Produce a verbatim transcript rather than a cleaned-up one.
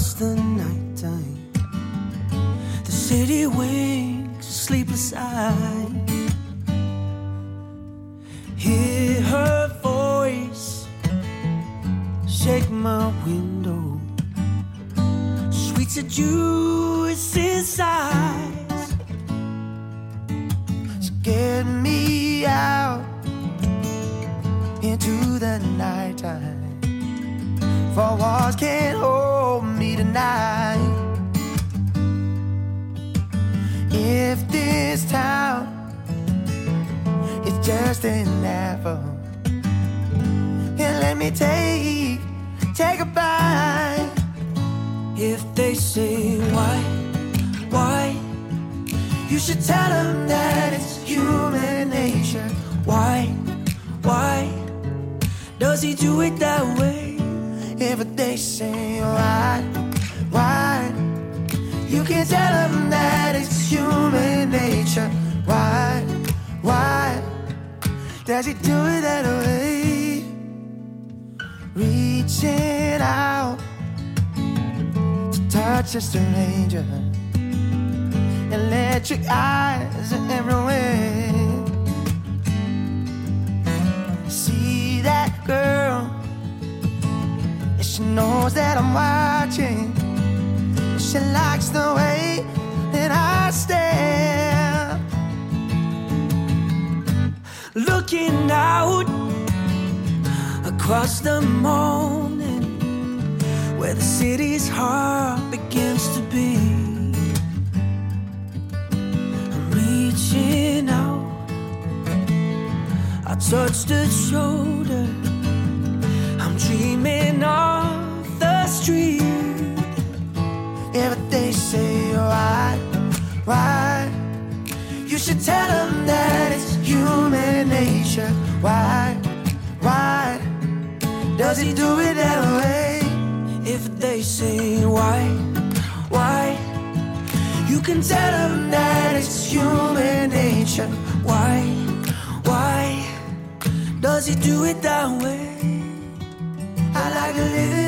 across the nighttime. The city winks a sleepless eye. Hear her voice shake my window. Sweet seduces eyes. So get me out into the nighttime. Four walls can't hold me tonight. If this town is just an apple, and let me take, take a bite. If they say why, why, you should tell them that it's human nature. Why, why does he do it that way? If they say why, why, you can tell them that it's human nature. Why, why does he do it that way? Reaching out to touch a stranger, electric eyes are everywhere. See that girl, she knows that I'm watching. She likes the way that I stare. Looking out across the morning, where the city's heart begins to beat. I'm reaching out, I touch the shoulder. I'm dreaming of the street. If they say why, why, you should tell them that it's human nature. Why, why does he do it that way? If they say why, why, you can tell them that it's human nature. Why, why does he do it that way? I like to live